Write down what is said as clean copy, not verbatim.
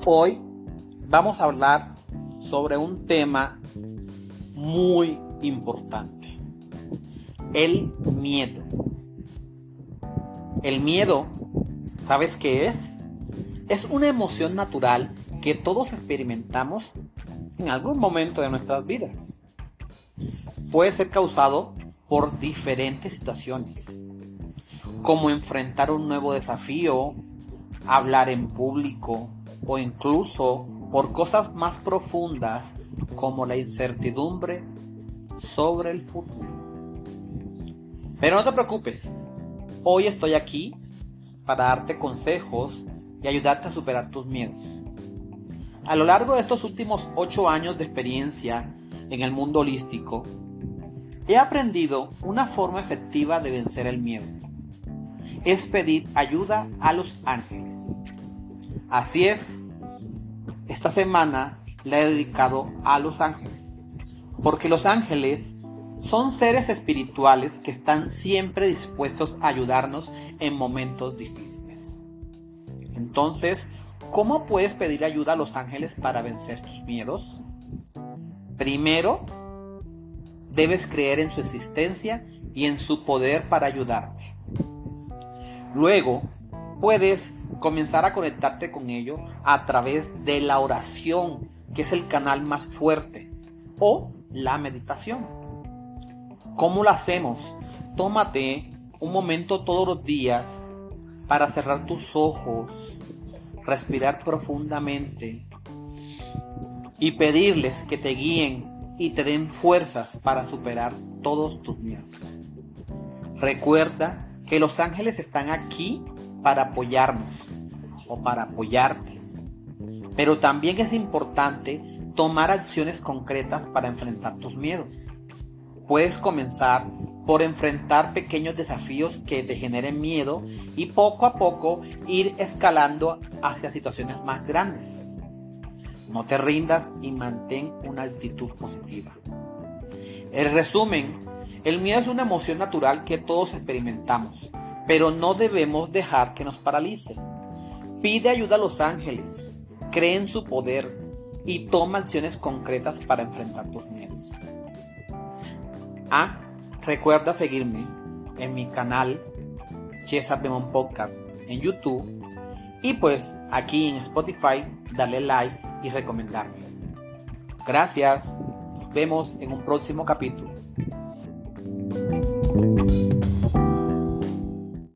Hoy vamos a hablar sobre un tema muy importante: el miedo. El miedo, ¿sabes qué es? Es una emoción natural que todos experimentamos en algún momento de nuestras vidas. Puede ser causado por diferentes situaciones, como enfrentar un nuevo desafío, hablar en público o incluso por cosas más profundas como la incertidumbre sobre el futuro. Pero no te preocupes, hoy estoy aquí para darte consejos y ayudarte a superar tus miedos. A lo largo de estos últimos 8 años de experiencia en el mundo holístico, he aprendido una forma efectiva de vencer el miedo. Es pedir ayuda a los ángeles. Así es, esta semana la he dedicado a los ángeles, porque los ángeles son seres espirituales que están siempre dispuestos a ayudarnos en momentos difíciles. Entonces, ¿cómo puedes pedir ayuda a los ángeles para vencer tus miedos? Primero, debes creer en su existencia y en su poder para ayudarte. Luego, puedes comenzar a conectarte con ellos a través de la oración, que es el canal más fuerte, o la meditación. ¿Cómo lo hacemos? Tómate un momento todos los días para cerrar tus ojos, respirar profundamente y pedirles que te guíen y te den fuerzas para superar todos tus miedos. Recuerda que los ángeles están aquí para apoyarnos o para apoyarte. Pero también es importante tomar acciones concretas para enfrentar tus miedos. Puedes comenzar por enfrentar pequeños desafíos que te generen miedo y poco a poco ir escalando hacia situaciones más grandes. No te rindas y mantén una actitud positiva. En resumen, el miedo es una emoción natural que todos experimentamos, pero no debemos dejar que nos paralice. Pide ayuda a los ángeles, cree en su poder y toma acciones concretas para enfrentar tus miedos. Recuerda seguirme en mi canal César Bemón Podcast en YouTube y pues aquí en Spotify darle like y recomendarme. Gracias, nos vemos en un próximo capítulo.